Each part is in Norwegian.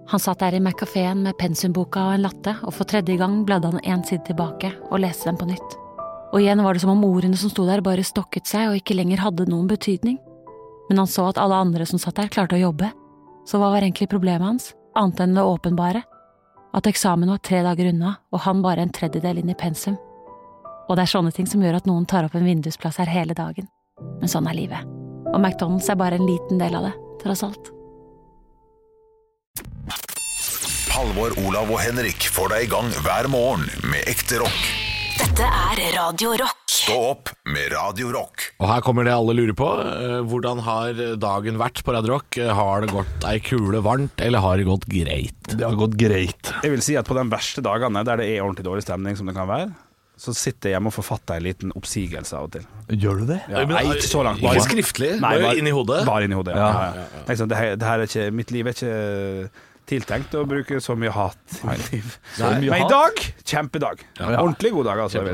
Han satt der i McCaféen med pensumboka og en latte, og for tredje gang bladde han en side tilbake og leste den på nytt. Og igjen var det som om ordene som sto der bare stokket seg og ikke lenger hadde noen betydning. Men han så at alle andre som satt der klarte å jobbe, så hva var egentlig problemet hans, annet enn det åpenbare? At eksamen var 3 dager unna, og han bare en tredjedel inn i pensum. Og det er sånne ting som gjør at noen tar opp en vindusplass her hele dagen. Men sånn er livet. Og McDonald's er bare en liten del av det, tross alt. Halvor, Olav og Henrik får deg i gang hver morgen med ekte rock. Dette er Radio Rock. Stå opp med Radio Rock. Og her kommer det alle lurer på. Hvordan har dagen vært på Radio Rock? Har det gått ei kule varmt, eller har det gått greit? Det har gått greit. Jeg vil si at på de verste dagene der det er ordentlig dårlig stemning, som det kan være, så sitter jeg hjemme og forfatter en liten oppsigelse av og til. Gjør du det? Ja, nei, ikke så langt. Ikke skriftlig, bare inn i hodet. Bare inn i hodet, ja. Liksom, det her er ikke, mitt liv er ikke tiltenkt å bruke så mye hat i mitt liv. Men i dag, kjempedag. Ordentlig god dag, altså.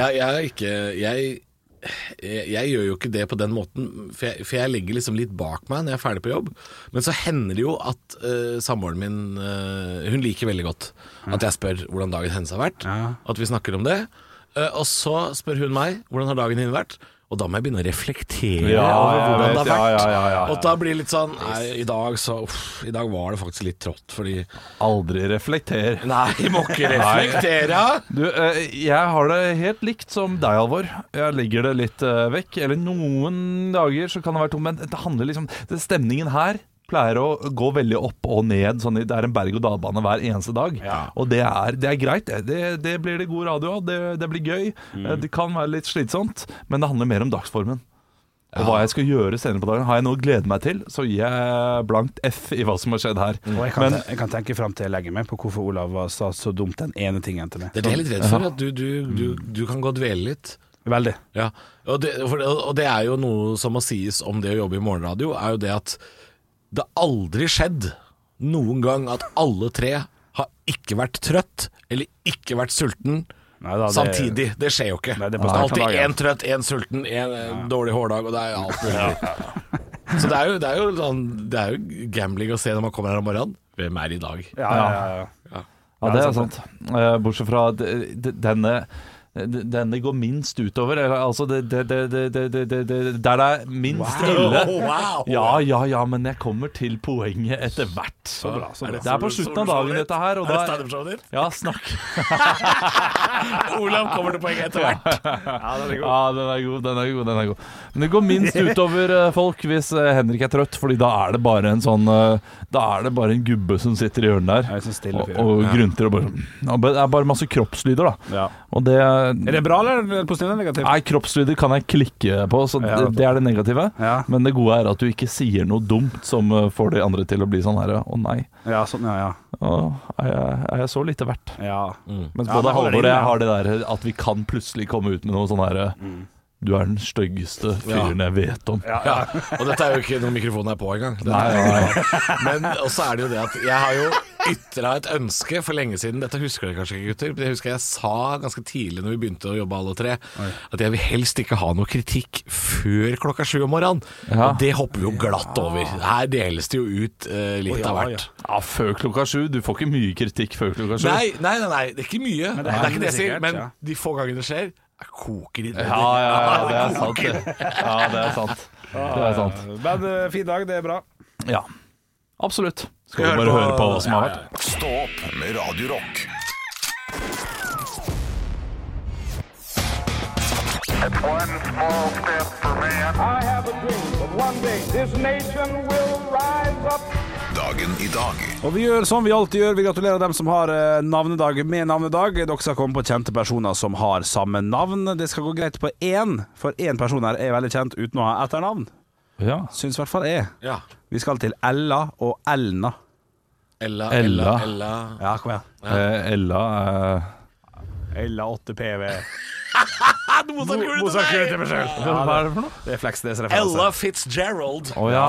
Jeg gjør jo ikke det på den måten, for jeg legger liksom litt bak meg når jeg er ferdig på jobb. Men så hender det jo at samboeren min, hun liker veldig godt at jeg spør hvordan dagen hennes har vært, at vi snakker om det. Og så spør hun meg hvordan har dagen din vært, og da må jeg begynne å reflektere over hvordan det har vært. Og da blir det litt sånn, nei, i dag var det faktisk litt trått, fordi... Aldri reflekter. Nei, må ikke reflektere. Du, jeg har det helt likt som deg, Halvor. Jeg legger det litt vekk. Eller noen dager så kan det være tomt, men det handler liksom... Stemningen her pleier å gå veldig opp og ned, sånn, det er en berg-og-dal-bane hver eneste dag, og det er greit, det blir det god radio av, det blir gøy, det kan være litt slitsomt, men det handler mer om dagsformen. Og hva jeg skal gjøre senere på dagen, har jeg noe å glede meg til, så gir jeg blankt F i hva som har skjedd her. Og jeg kan tenke frem til å legge meg på hvorfor Olav sa så dumt den ene tingen til meg. Det er det jeg er litt redd for, at du kan gå og dvele litt. Veldig. Ja, og det er jo noe som må sies om det å jobbe i morgenradio, er jo det at det har aldri skjedd noen gang at alle tre har ikke vært trøtt eller ikke vært sulten samtidig. Det skjer jo ikke. Det er alltid en trøtt, en sulten, en dårlig hårdag, og det er alt mulig. Så det er jo gambling å se når man kommer her om morgenen. Hvem er i dag? Ja, det er sant. Bortsett fra denne går minst utover, altså der det er minst ille. Ja, men jeg kommer til poenget etter hvert. Så bra. Det er på slutten av dagen dette her, og er det stand-up-showet ditt? Ja, snakk. Olav kommer til poenget etter hvert. Ja, den er god. Men det går minst utover folk hvis Henrik er trøtt, fordi da er det bare en gubbe som sitter i hjørnet der og grunter og det er bare masse kroppslyder da. Og det er det bra eller positivt eller negativt? Nei, kroppslyder kan jeg klikke på, så det er det negative. Men det gode er at du ikke sier noe dumt som får de andre til å bli sånn her, å nei. Ja, sånn, Er jeg så lite verdt? Mens både Halvor og jeg har det der at vi kan plutselig komme ut med noe sånn her du er den styggeste fyren jeg vet om. Og dette er jo ikke noen mikrofon her på engang. Men også er det jo det at jeg har jo ytret et ønske for lenge siden. Dette husker dere kanskje ikke, gutter. Det husker jeg sa ganske tidlig når vi begynte å jobbe alle tre, at jeg vil helst ikke ha noe kritikk før 7:00 om morgenen. Og det hopper vi jo glatt over. Her deles det jo ut litt av hvert. Ja, før 7:00. Du får ikke mye kritikk før 7:00. Nei, det er ikke mye. Det er ikke det jeg sier, men de få gangene det skjer, koker i det. Ja, det er sant det. Ja, det er sant. Men fin dag, det er bra. Ja, absolutt. Skal vi bare høre på hva som har vært? Stå opp med Radio Rock. It's one small step for man. I have a dream that one day this nation will rise up. Dagen i dag. Og vi gjør som vi alltid gjør. Vi gratulerer dem som har navnedag med navnedag. Dere skal komme på kjente personer som har samme navn. Det skal gå greit på én, for én person her er veldig kjent uten å ha etternavn. Ja. Syns i hvert fall jeg. Ja. Vi skal til Ella og Elna. Ella. Ja, kom igjen. Ella Ella 8 PV. Mozart-kule til meg selv. Hva er det for noe? Det er Fleksnes-referanse. Ella Fitzgerald. Ja.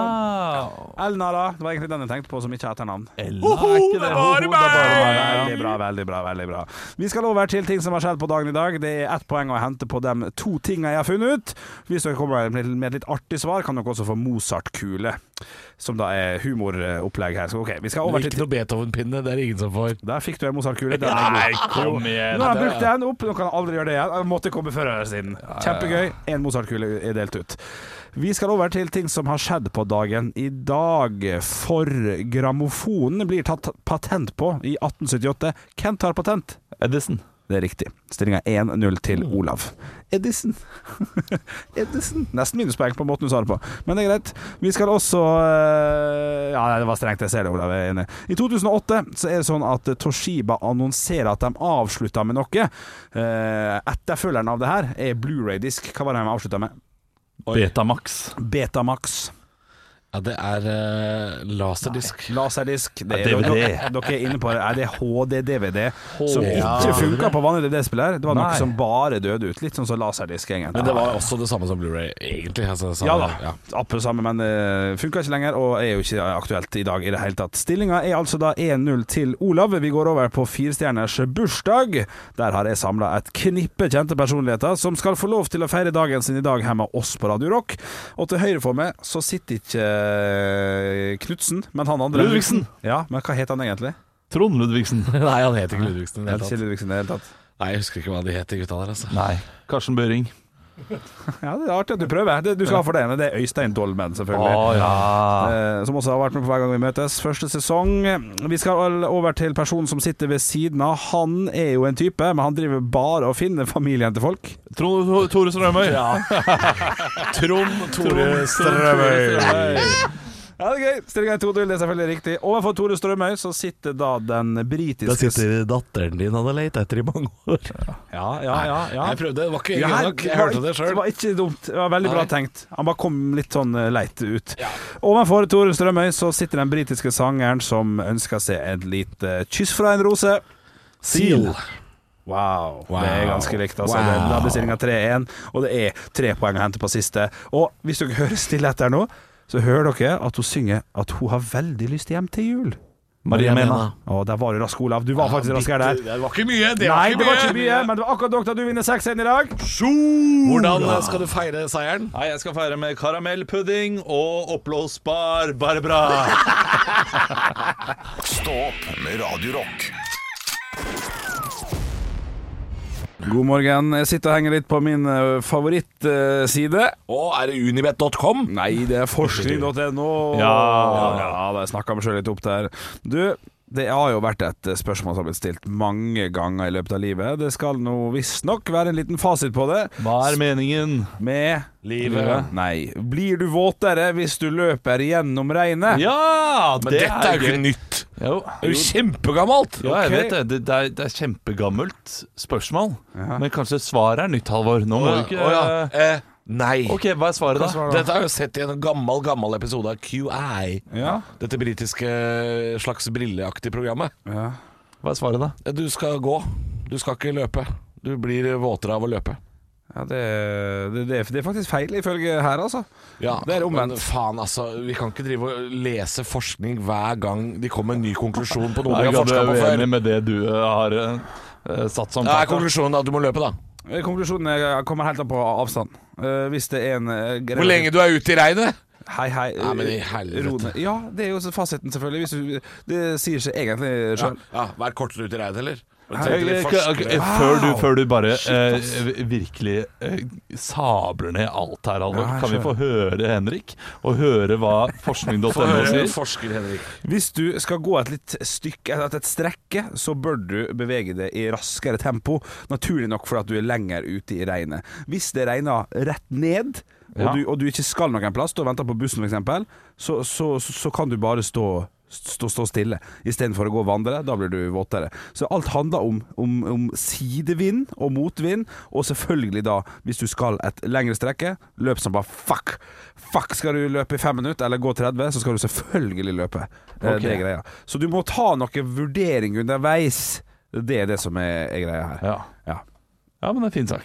Elna da, det var egentlig den jeg tenkte på som ikke har etternavn. Ella er ikke det. Veldig bra, veldig bra, veldig bra. Vi skal over til ting som har skjedd på dagen i dag. Det er 1 poeng å hente på de 2 tingene jeg har funnet ut. Hvis dere kommer med et litt artig svar, kan dere også få Mozart-kule, som da er humoropplegg her. Så ok, vi skal over til... Ikke noe Beethoven-pinne, det er ingen som får. Der fikk du en Mozart-kule. Nei, kom igjen. Nå har jeg brukt den opp, nå kan jeg aldri gjøre det igjen. Jeg måtte komme før eller siden. Kjempegøy. En Mozart-kule er delt ut. Vi skal over til ting som har skjedd på dagen i dag. For grammofonen blir tatt patent på i 1878. Hvem tar patent? Edison. Det er riktig. Stillingen 1-0 til Olav. Edison. Edison. Nesten minuspoeng på måten du sa det på. Men det er greit. Vi skal også... Ja, det var strengt, jeg ser det, Olav. Jeg er enig. I 2008 så er det sånn at Toshiba annonserer at de avslutter med noe. Etterfølgeren av det her er Blu-ray-disk. Hva var det de avsluttet med? Betamax. Betamax. Ja, det er laserdisk. Laserdisk. Det er, DVD. Dere er inne på det. Er det HD-DVD som ikke funker på vanlig DVD-spiller? Det var noe som bare døde ut. Litt sånn som laserdisk, egentlig. Men det var også det samme som Blu-ray, egentlig. Altså, ja da, absolutt samme, men det funker ikke lenger, og er jo ikke aktuelt i dag i det hele tatt. Stillingen er altså da 1-0 til Olav. Vi går over på 4-stjerners bursdag. Der har jeg samlet et knippe kjente personligheter som skal få lov til å feire dagen sin i dag her med oss på Radio Rock. Og til høyre for meg så sitter ikke Knudsen, men han andre Ludvigsen. Ja, men hva heter han egentlig? Trond Ludvigsen. Nei, han heter ikke Ludvigsen. Helt ikke Ludvigsen i det hele tatt. Nei, jeg husker ikke hva de het, de gutta der, altså. Nei. Karsten Børing. Ja, det er artig at du prøver. Du skal ha for det, men det er Øystein Dolmen, selvfølgelig. Som også har vært med på hver gang vi møtes. Første sesong. Vi skal over til personen som sitter ved siden av. Han er jo en type, men han driver bare og finner familien til folk. Trond Tore Strømøy. Trond Tore Strømøy. Ja, det er gøy. Stillingen 2-0, det er selvfølgelig riktig. Overfor Tore Strømøy så sitter da den britiske... Da sitter datteren din han har lett etter i mange år. Ja. Jeg prøvde, det var ikke gøy nok. Jeg hørte det selv. Det var ikke dumt, det var veldig bra tenkt. Han bare kom litt sånn leit ut. Overfor Tore Strømøy så sitter den britiske sangeren som ønsker seg et lite kyss fra en rose. Seal. Wow. Det er ganske likt, altså. Da blir stillingen 3-1, og det er 3 poeng å hente på siste. Og hvis dere hører stille etter nå, så hører dere at hun synger at hun har veldig lyst hjem til jul. Maria Mena. Der var du rask, Olav. Du var faktisk raskere der. Det var ikke mye. Det var ikke mye, men det var akkurat nok da du vinner 6-1 i dag. Hvordan skal du feire seieren? Nei, jeg skal feire med karamellpudding og oppblåsbar Barbara. Stå opp med Radio Rock. God morgen. Jeg sitter og henger litt på min favorittside. Er det unibet.com? Nei, det er forskning.no. Ja, jeg snakket meg selv litt opp der. Du, det har jo vært et spørsmål som har blitt stilt mange ganger i løpet av livet. Det skal nå visst nok være en liten fasit på det. Hva er meningen med livet? Nei. Blir du våtere hvis du løper gjennom regnet? Ja, men dette er jo ikke nytt. Jo. Det er jo kjempegammelt. Ja, jeg vet det. Det er kjempegammelt spørsmål. Men kanskje svaret er nytt, Halvor. Nå må du ikke... Nei. Ok, hva er svaret da? Dette har jeg jo sett i en gammel episode av QI. Ja. Dette britiske slags brilleaktige programmet. Ja. Hva er svaret da? Du skal gå. Du skal ikke løpe. Du blir våtere av å løpe. Ja, det er faktisk feil ifølge her, altså. Ja, det er omvendt. Men faen, altså. Vi kan ikke drive og lese forskning hver gang de kommer med en ny konklusjon på noe Jeg vi har forsket på er før. enig med det du har satt som Ja, er konklusjonen at du må løpe, da? Konklusjonen kommer helt an på avstand. Hvis det er en Hvor lenge du er ute i regnet? Hei. Ja, men i helvete. Ja, det er jo fasiten, selvfølgelig. Det sier seg egentlig selv. Ja, vær kortere ute i regnet, eller? Før du bare virkelig sabler ned alt her, Alvor, kan vi få høre Henrik og høre hva forskning.no sier? Forsker Henrik. Hvis du skal gå et litt stykke, et strekke, så bør du bevege deg i raskere tempo. Naturlig nok for at du er lenger ute i regnet. Hvis det regner rett ned, og du ikke skal noen plass, du venter på bussen for eksempel, så kan du bare stå stille i stedet for å gå og vandre. Da blir du våtere. Så alt handler om sidevind og motvind, og selvfølgelig da, hvis du skal et lengre strekke, løp som bare fuck. Skal du løpe i 5 minutter eller gå 30, så skal du selvfølgelig løpe. Det er greia. Så du må ta noe vurdering underveis. Det er det som er greia her. Ja, men det er en fin sak.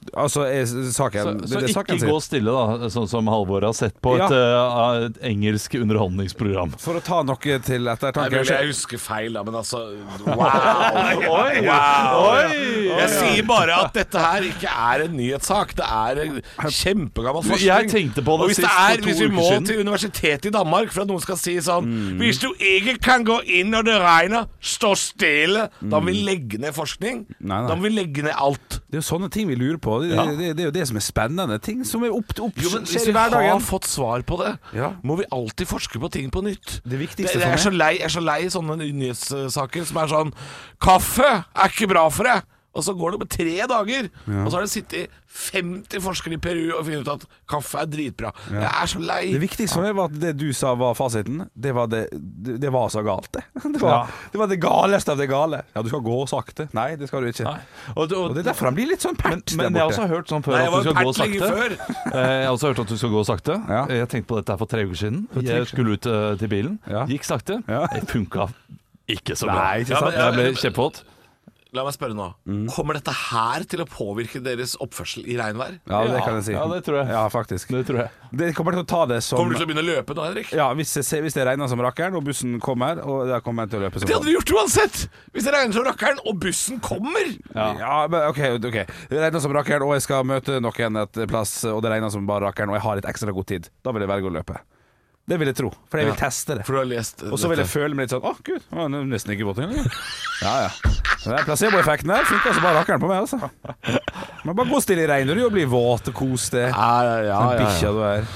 Altså, saken Så det ikke saken gå sier. stille, da, sånn som Halvor har sett på et engelsk underholdningsprogram. For å ta noe til Nei, ettertanke. men jeg husker feil, da, men altså Wow! Jeg sier bare at dette her ikke er en nyhetssak. Det er en kjempegammel forskning. Jeg tenkte på det Og hvis sist for 2 hvis vi uker må siden. til universitetet i Danmark for at noen skal si sånn Hvis du ikke kan gå inn når det regner, stå stille. Da må vi legge ned forskning. Nei. Da må vi legge ned alt. Det er jo sånne ting vi lurer på. Det er jo det som er spennende. Ting som er opp Jo, men skjer Hvis i vi har hverdagen. fått svar på det, Ja. må vi alltid forske på ting på nytt. Det viktigste Jeg for er så meg lei, jeg er så lei sånne nyhetssaker som er sånn Kaffe er ikke bra for deg. Og så går det med 3 dager, og så har det sittet 50 forskere i Peru og funnet ut at kaffe er dritbra. Jeg er så lei. Det viktigste for meg var at det du sa var fasiten. Det var så galt, det. Det var det galeste av det gale. Ja, du skal gå sakte. Nei, det skal du ikke. Og det er derfor han blir litt sånn pert Men jeg har også hørt sånn før Nei, jeg at var du skal gå pert lenge sakte. før. Jeg har også hørt at du skal gå sakte. Ja. Jeg tenkte på dette her for 3 uker siden. Jeg skulle ut til bilen. Ja. Gikk sakte. Ja. Det funka ikke så bra. Nei, ikke sant? Jeg ble kjempevåt. La meg spørre nå. Kommer dette her til å påvirke deres oppførsel i regnvær? Ja, det kan jeg si. Ja, det tror jeg. Ja, faktisk. Det tror jeg. Det kommer til å ta det som Kommer du til å begynne å løpe nå, Henrik? Ja, hvis det regner som rakkeren, og bussen kommer, og da kommer jeg til å løpe som Det hadde du gjort uansett! Hvis det regner som rakkeren, og bussen kommer! Ja, men ok. Det regner som rakkeren, og jeg skal møte noen et plass, og det regner som bare rakkeren, og jeg har litt ekstra god tid. Da vil jeg velge å løpe. Det vil jeg tro, for jeg vil teste det. For du har lest Og så vil jeg føle meg litt sånn gud, det var nesten ikke båt igjen. Ja. Den placeboeffekten her funker så bare rakkeren på meg, altså. Men bare gå stille i regnet, du, og bli våt og kos det. Sånn bikkja du er.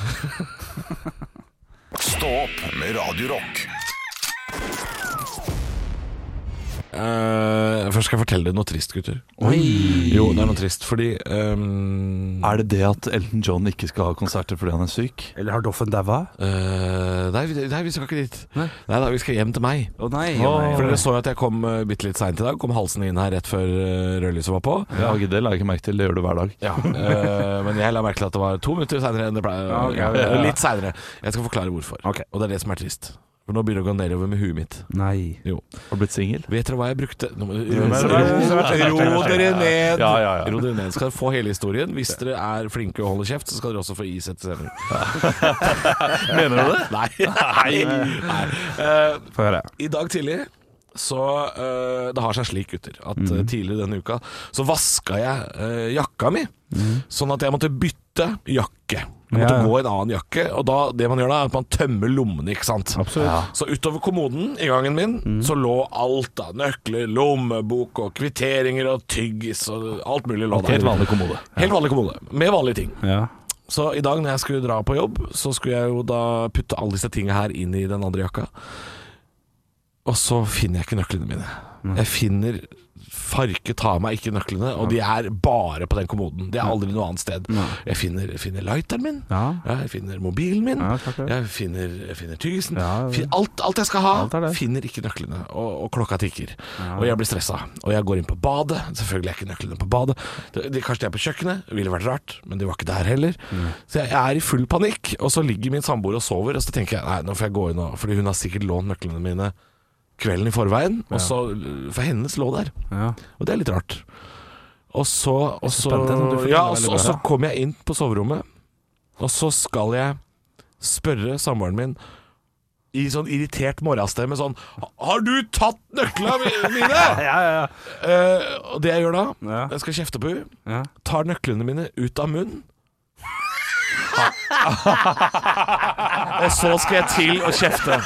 Stå opp med Radio Rock. Først skal jeg fortelle dere noe trist, gutter. Jo, det er noe trist, fordi Er det det at Elton John ikke skal ha konserter fordi han er syk? Eller har Doffen daua? nei, vi skal ikke dit. Nei da, vi skal hjem til meg. Å nei. For dere så jo at jeg kom bitte litt seint i dag. Kom halsen inn her rett før rødlyset var på. Ja, det la jeg ikke merke til. Det gjør du hver dag. Ja, men jeg la merke til at det var 2 minutter seinere enn det pleier. Litt seinere. Jeg skal forklare hvorfor. Og det er det som er trist. For nå begynner det å gå nedover med huet mitt. Nei. Jo. Har du blitt singel? Vet dere hva jeg brukte? Ro dere ned. Ja. Ro dere ned. Skal dere få hele historien. Hvis dere er flinke og holder kjeft, så skal dere også få is etter sending. Mener du det? Nei. Få høre. I dag tidlig så det har seg slik, gutter, at tidligere denne uka så vaska jeg jakka mi, sånn at jeg måtte bytte jakke. Jeg måtte gå i en annen jakke, og da, det man gjør da er at man tømmer lommene, ikke sant? Absolutt. Så utover kommoden i gangen min så lå alt da, nøkler, lommebok og kvitteringer og tyggis og alt mulig lå der. Helt vanlig kommode. Helt vanlig kommode, med vanlige ting. Ja. Så i dag når jeg skulle dra på jobb, så skulle jeg jo da putte alle disse tingene her inn i den andre jakka. Og så finner jeg ikke nøklene mine. Jeg finner farke ta meg ikke nøklene, og de er bare på den kommoden. Det er aldri noe annet sted. Jeg finner lighteren min, jeg finner mobilen min, jeg finner tyggisen. Alt jeg skal ha, finner ikke nøklene, og klokka tikker. Og jeg blir stressa. Og jeg går inn på badet. Selvfølgelig er ikke nøklene på badet. Kanskje de er på kjøkkenet, det ville vært rart, men de var ikke der heller. Så jeg er i full panikk, og så ligger min samboer og sover, og så tenker jeg, nei, nå får jeg gå inn nå, fordi hun har sikkert lånt nøklene mine kvelden i forveien, og så for hennes lå der. Og det er litt rart. Og så kom jeg inn på soverommet, og så skal jeg spørre samboeren min i sånn irritert morgenstemme sånn: har du tatt nøklene mine? Og det jeg gjør da, jeg skal kjefte på henne, tar nøklene mine ut av munnen, og så skal jeg til å kjefte.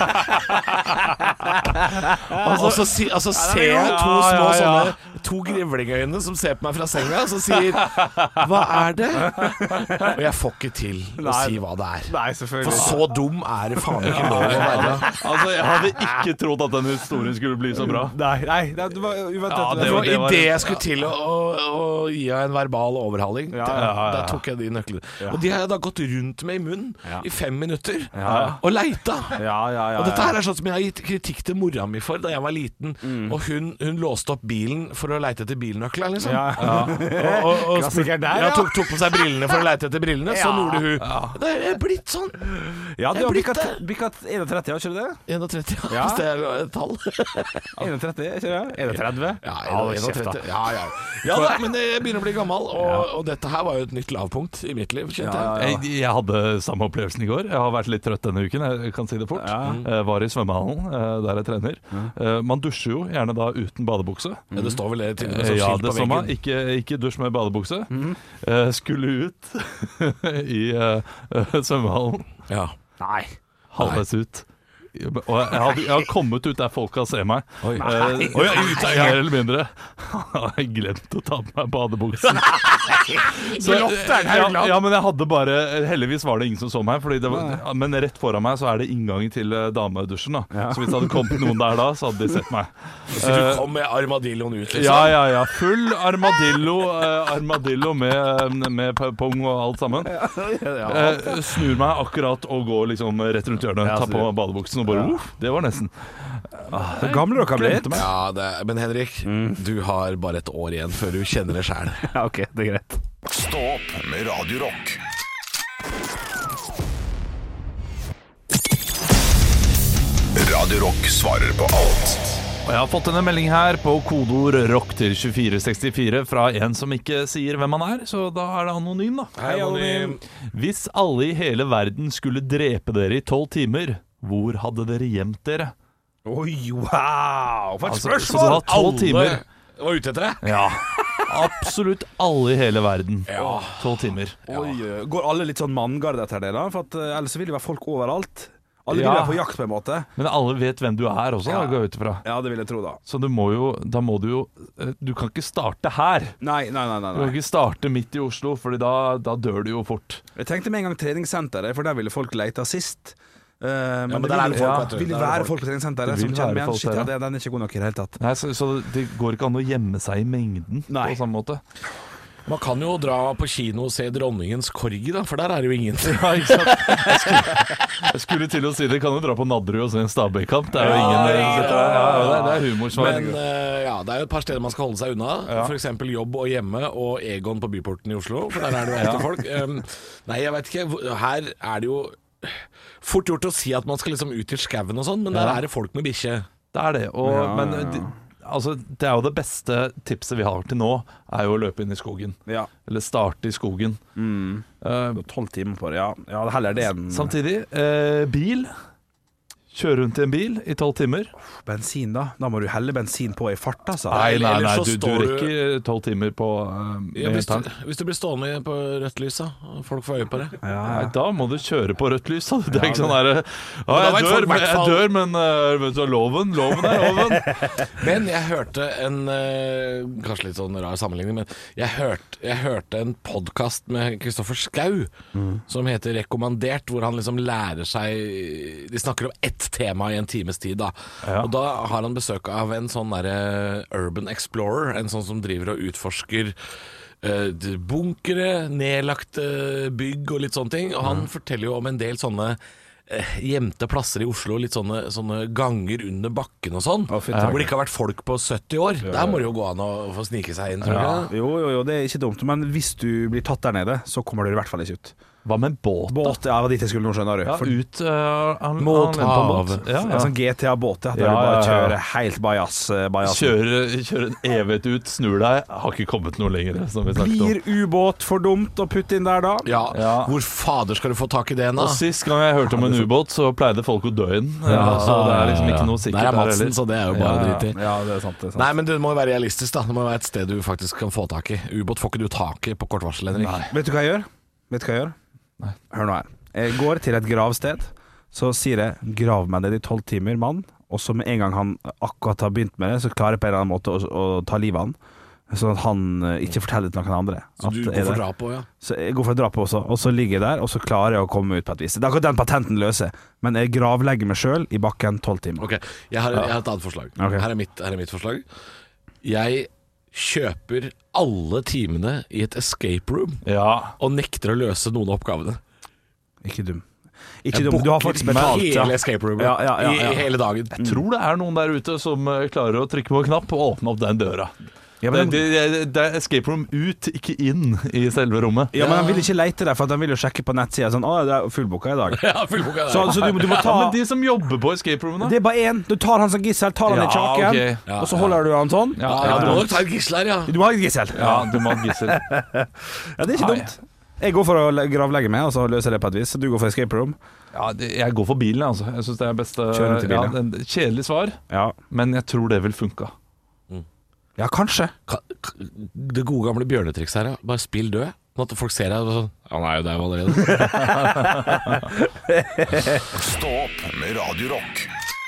Og så ser jeg to grevlingøyne som ser på meg fra senga, og så sier: hva er det? Og jeg får ikke til å si hva det er. Nei, selvfølgelig. For så dum er det faen ikke lov å være. Altså, jeg hadde ikke trodd at den historien skulle bli så bra. Nei, det var uventet. Det var idet jeg skulle til å gi henne en verbal overhaling. Da tok jeg de nøklene. Og de har jeg da gått gått rundt med i munnen i 5 minutter Ja. og leita. Ja. Og dette her er sånn som jeg har gitt kritikk til mora mi for da jeg var liten. Og hun låste opp bilen for å leite etter bilnøkler, liksom. Og Klassiker der, ja, tok på seg brillene for å leite etter brillene. Sånn gjorde hun. Det er blitt sånn. Ja, du Jeg har blitt bikket 31, har ikke du det? 31, Ja. hvis det er et tall. 31, ikke det? 31? Ja, kjeft da. 31. Ja, da, men jeg begynner å bli gammel, og dette her var jo et nytt lavpunkt i mitt liv, kjente jeg. Jeg hadde samme opplevelsen i går. Jeg har vært litt trøtt denne uken, jeg kan si det fort. Var i svømmehallen, der jeg trener. Man dusjer jo gjerne da uten badebukse. Ja, det står vel det til og med sånn Ja, skilt det på står meg. veggen. Ikke dusj med badebukse. Skulle ut i svømmehallen. Ja. Nei. Halvveis ut. Og jeg har kommet ut der folk kan se meg. Oi. Jeg er ute, mer eller mindre. Har jeg glemt å ta på meg badebuksen. Ja, men jeg hadde bare heldigvis var det ingen som så meg. Fordi det var, men rett foran meg så er det inngangen til damedusjen. Så hvis det hadde kommet noen der da, så hadde de sett meg. Så du kom med armadilloen ut, liksom? Ja. Full armadillo med pung og alt sammen. Snur meg akkurat og går liksom rett rundt hjørnet. Ta på badebuksen og bare det var nesten. Så gamle dere har blitt. Ja, men Henrik, du har bare et år igjen før du kjenner det selv. Ja, ok, det er greit. Stå opp med Radio Rock. Radio Rock svarer på alt. Og jeg har fått en melding her på kodeord rock til 2464 fra en som ikke sier hvem han er, så da er det anonym da. Hei, anonym. Hvis alle i hele verden skulle drepe dere i 12 timer, hvor hadde dere gjemt dere? Oi, wow, for et Så du spørsmål! har 12 timer. Var ute etter det? Ja, absolutt alle i hele verden. 12 timer. Oi, går alle litt sånn manngarde etter det da? For at, ellers så vil det være folk overalt. Alle vil være på jakt på en måte. Men alle vet hvem du er også, da, går jeg ut ifra. Ja, det vil jeg tro da. Så da må du jo Du kan ikke starte her. Nei. Du kan ikke starte midt i Oslo, for da dør du jo fort. Jeg tenkte med en gang treningssenteret, for der ville folk lete sist. Men men det der er vil, det folk, vet du. vil Der er det være folk. folk på treningssenteret Det som vil kjenner være igjen. folk Shit, der, ja, den er ikke god nok i det hele tatt. Nei, så det går ikke an å gjemme seg i mengden Nei. på samme måte. Man kan jo dra på kino og se Dronningens korgi, da, for der er det jo ingen. Ja, ikke sant? Jeg skulle til å si det. Kan jo dra på Nadderud og se en Stabæk-kamp. Det er jo ingen som sitter der. Det er humorsvar. Men det er jo et par steder man skal holde seg unna. For eksempel Jobb og Hjemme og Egon på Byporten i Oslo, for der er det jo alltid folk. Nei, jeg vet ikke. Her er det jo fort gjort å si at man skal liksom ut i skauen og sånn, men der er det folk med bikkje. Det er det. Men det er jo det beste tipset vi har til nå, er jo å løpe inn i skogen. Ja. Eller starte i skogen. 12 timer på det, ja. Ja, heller det enn Samtidig, bil. Kjøre rundt i en bil i 12 timer. bensin, da. Da må du helle bensin på i fart, altså. Nei, ellers så du står du- rekker 12 timer på Ja, med hvis, tank. hvis du blir stående på rødt lys, da, og folk får øye på det. Nei, da må du kjøre på rødt lys. Da. Det er ikke sånn der da jeg vet folk i hvert jeg fall- dør, men vet du, loven er loven. Men jeg hørte en kanskje litt sånn rar sammenligning, men jeg hørte en podkast med Kristoffer Schau som heter Rekommandert, hvor han liksom lærer seg. De snakker om ett tema i en times tid, da. Og da har han besøk av en sånn derre Urban Explorer, en sånn som driver og utforsker bunkere, nedlagte bygg og litt sånne ting. Og han forteller jo om en del sånne gjemte plasser i Oslo, litt sånne ganger under bakken og sånn, hvor det ikke har vært folk på 70 år. Der må det jo gå an å få snike seg inn, tror jeg. Jo, det er ikke dumt. Men hvis du blir tatt der nede, så kommer du i hvert fall ikke ut. Hva med en båt? Båt, ja, det var dit jeg skulle nå, skjønner du. Ja, For ut Mot havet. Ja, en sånn GTA-båt, der du bare kjører helt bajas. Kjøre en evighet ut, snur deg. Har ikke kommet noe lenger, som vi snakket om. Blir ubåt for dumt å putte inn der, da? Ja, hvor fader skal du få tak i det da? Og sist gang jeg hørte om en ubåt, så pleide folk å dø inn. Så det er liksom ikke noe sikkert Der er Madsen, heller. så det er jo bare dritt i. Ja, det er sant. Nei, men det må jo være realistisk, da. Det må jo være et sted du faktisk kan få tak i. Ubåt får ikke du tak i på kort varsel, Henrik. Vet du hva jeg gjør? Nei. Hør nå her. Jeg går til et gravsted, så sier jeg 'grav meg ned i 12 timer, mann'. Og så med en gang han akkurat har begynt med det, så klarer jeg på en eller annen måte å ta livet av han. Sånn at han ikke forteller til noen andre. Så du at går for drap på, ja? Så jeg går for drap også. Og så ligger jeg der, og så klarer jeg å komme ut på et vis. Det er akkurat den patenten løser. Men jeg gravlegger meg sjøl i bakken 12 timer. Ok, jeg har et annet forslag. Ok. Her er mitt forslag. Jeg kjøper alle timene i et escape room Ja. og nekter å løse noen av oppgavene. Ikke dum. Du har faktisk betalt. Hele escape roomet i hele dagen. Jeg tror det er noen der ute som klarer å trykke på en knapp og åpne opp den døra. Ja, det er escape room ut, ikke inn i selve rommet. Ja, men de vil ikke lete der, for de vil jo sjekke på nettsida sånn, det er fullboka i dag. Så du må ta men de som jobber på escape roomene. Det er bare én. Du tar han som gissel, tar han i kjaken, og så holder du han sånn. Ja, du må ta et gissel her, Du må ha et gissel. Ja, du må ha et gissel. Ja, det er ikke dumt. Jeg går for å gravlegge meg, og så løser det på et vis. Du går for escape room. Ja, jeg går for bilen, altså. Jeg synes det er best. Kjedelig svar, men jeg tror det vil funka. Ja, kanskje. Det gode gamle bjørnetriks her, bare spill død. Sånn at folk ser deg og sånn, han er jo der allerede. Stå opp med Radio Rock.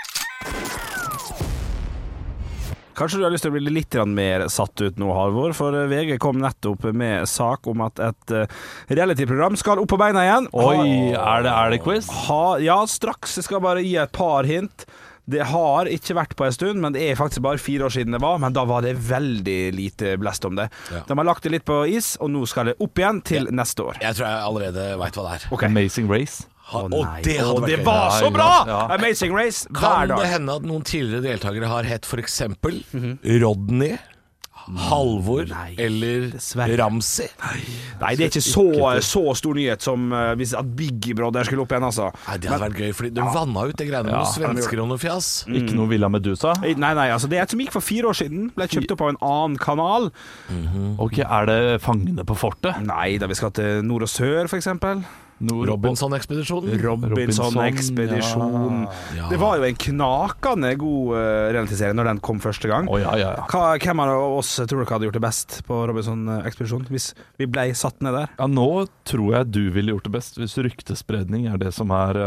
Kanskje du har lyst til å bli litt mer satt ut nå, Halvor, for VG kom nettopp med sak om at et reality-program skal opp på beina igjen. Oi, er det quiz? Ja, straks. Jeg skal bare gi et par hint. Det har ikke vært på en stund, men det er faktisk bare 4 år siden det var. Men da var det veldig lite blest om det. De har lagt det litt på is, og nå skal det opp igjen til neste år. Jeg tror jeg allerede vet hva det er. Okay. Amazing Race. Det var så bra! Amazing Race hver dag. Kan det hende at noen tidligere deltakere har hett for eksempel Rodney, Halvor eller Ramsey? Nei, det er ikke så stor nyhet som hvis at Big Brother skulle opp igjen, altså. Nei, det hadde vært gøy, fordi de vannet ut det greiene med noen svensker og noe fjas. Ikke noe Villa Medusa? Nei, altså det er et som gikk for 4 år siden. Ble kjøpt opp av en annen kanal. Ok, er det Fangene på fortet? Nei, da vi skal til nord og sør, for eksempel. Robinson-ekspedisjonen. Robinson-ekspedisjon. Det var jo en knakende god realityserie når den kom første gang. Hvem av oss tror dere hadde gjort det best på Robinson-ekspedisjon hvis vi ble satt ned der? Ja, nå tror jeg du ville gjort det best. Hvis ryktespredning er det som er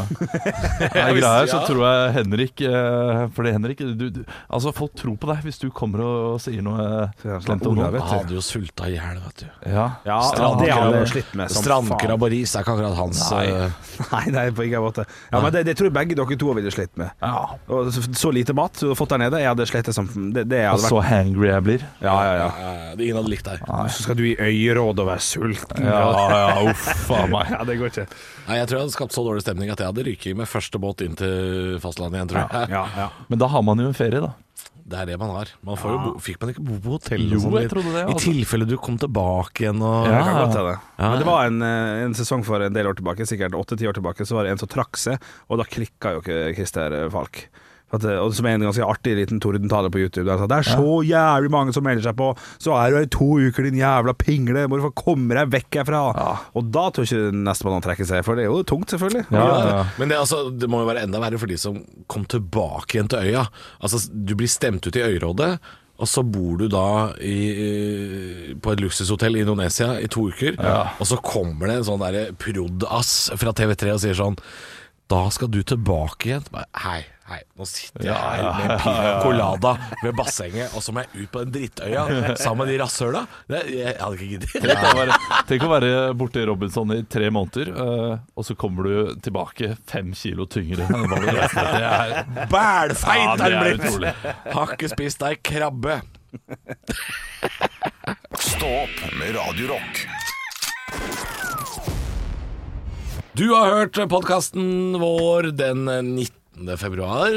greia, så tror jeg Henrik fordi Henrik, altså folk tror på deg hvis du kommer og sier noe slemt om noe. Han hadde jo sulta i hjel, vet du. Ja, det hadde jeg slitt med som strandkrab og ris er ikke akkurat hans. Nei, på ingen måte. Ja, men det tror jeg begge dere to ville slitt med. Og så lite mat du har fått der nede. Jeg hadde slitt som det hadde vært. Så hangry jeg blir. Ja. Det ingen hadde likt deg. Så skal du i øyeråd og være sulten. Uff faen meg. Ja, det går ikke. Nei, jeg tror jeg hadde skapt så dårlig stemning at jeg hadde ryket med første båt inn til fastlandet igjen, tror jeg. Ja. Men da har man jo en ferie, da. Det er det man har. Man får jo fikk man ikke bo på hotell? Jo, jeg trodde det. I tilfelle du kom tilbake igjen og Jeg kan godt ta det. Men det var en sesong for en del år tilbake, sikkert 8-10 år tilbake, så var det en som trakk seg, og da klikka jo ikke Christer Falk. Og som er en ganske artig liten tordentale på YouTube. Der, så, det er så jævlig mange som melder seg på. Så er du i 2 uker, din jævla pingle. Må du få komme deg vekk herfra. Og da tror ikke nestemann å trekke seg, for det er jo tungt, selvfølgelig. Men det må jo være enda verre for de som kom tilbake igjen til øya. Altså, du blir stemt ut i øyrådet, og så bor du da på et luksushotell i Indonesia i 2 uker, og så kommer det en sånn der prod-ass fra TV3 og sier sånn, da skal du tilbake igjen. Hei, nå sitter jeg her med en pina colada ved bassenget, og så må jeg ut på den drittøya sammen med de rasshøla. Jeg hadde ikke giddet. Tenk å være borte i Robinson i 3 måneder, og så kommer du tilbake 5 kilo tyngre. Det er bælfeit er det blitt. Har ikke spist deg krabbe. Stå opp med Radio Rock. Du har hørt podcasten vår den 19. februar.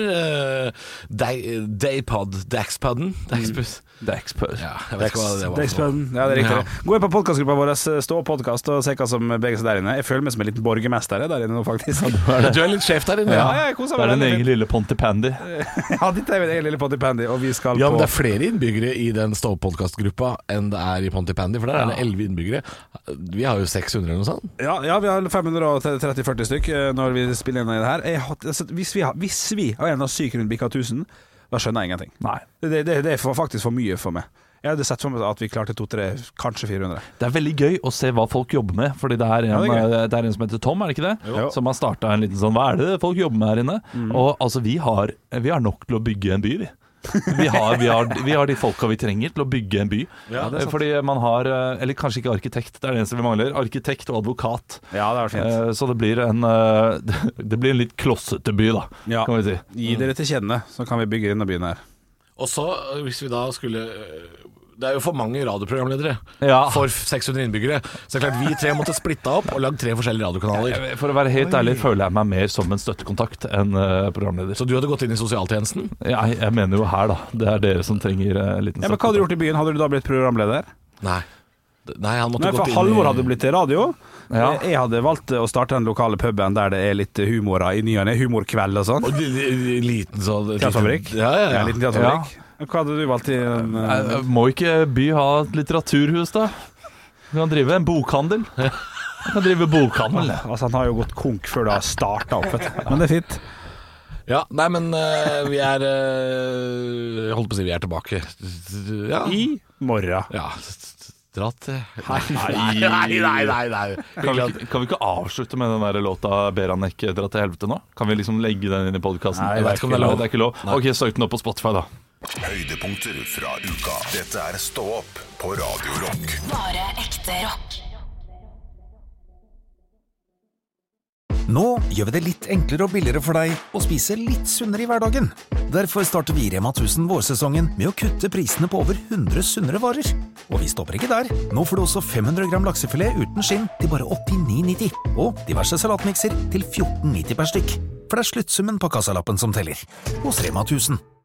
Daxpodden. Daxpod. Ja, jeg vet ikke hva det var. Daxpodden, ja, det er riktig. Gå inn på podcastgruppa vår, stå podcast og se hva som beger seg der inne. Jeg føler meg som en liten borgermester der inne nå, faktisk. Du er litt sjef der inne. Ja, jeg koser meg. Det er din egen lille Pontypandy. Ja, dette er min egen lille Pontypandy, og vi skal men det er flere innbyggere i den stå-podcast-gruppa enn det er i Pontypandy, for der er det 11 innbyggere. Vi har jo 600 eller noe sånt. Ja, vi har 530-40 stykk når vi spiller inn i det her. Hvis vi har en av syk rundt bikka 1000, da skjønner jeg ingenting. Nei. Det er faktisk for mye for meg. Jeg hadde sett for meg at vi klarte 200-300, kanskje 400. Det er veldig gøy å se hva folk jobber med, fordi det er en som heter Tom, er det ikke det? Jo. Som har startet en liten sånn, hva er det folk jobber med her inne? Og altså, vi har nok til å bygge en by, vi. Vi har de folka vi trenger til å bygge en by. Fordi man har, eller kanskje ikke arkitekt, det er det eneste vi mangler. Arkitekt og advokat. Ja, det er fint. Så det blir en litt klossete by, da, kan vi si. Gi dere til kjenne, så kan vi bygge inn byen her. Og så, hvis vi da skulle Det er jo for mange radioprogramledere for 600 innbyggere. Så det er klart vi 3 måtte splitte opp og lage 3 forskjellige radiokanaler. For å være helt ærlig føler jeg meg mer som en støttekontakt enn programleder. Så du hadde gått inn i sosialtjenesten? Jeg mener jo her da. Det er dere som trenger en liten Men hva hadde du gjort i byen? Hadde du da blitt programleder? Nei, han måtte gått inn i... Halvor hadde blitt til radio. Jeg hadde valgt å starte den lokale puben der det er litt humor i nyene, humorkveld og sånn. Og liten sånn... Teaterfabrikk? Ja. Liten teaterfabrikk. Hva hadde du valgt i Må ikke by ha et litteraturhus da? Du kan drive en bokhandel. Han har jo gått konk før det har startet opp, men det er fint. Ja, nei, men vi er jeg holdt på å si vi er tilbake. Ja. I morgen. Ja, dra til Nei. Kan vi ikke avslutte med den der låta Beranek dra til helvete nå? Kan vi liksom legge den inn i podcasten? Nei, jeg vet ikke om det er lov. Det er ikke lov. Ok, søk den opp på Spotify da. Høydepunkter fra uka. Dette er Stå opp på Radio Rock. Bare ekte rock. Nå gjør vi det litt enklere og billigere for deg å spise litt sunnere i hverdagen. Derfor starter vi i Rema 1000 vårsesongen med å kutte prisene på over 100 sunnere varer. Og vi stopper ikke der. Nå får du også 500 gram laksefilet uten skinn til bare 89,90. Og diverse salatmikser til 14,90 per stykk. For det er sluttsummen på kassalappen som teller. Hos Rema 1000.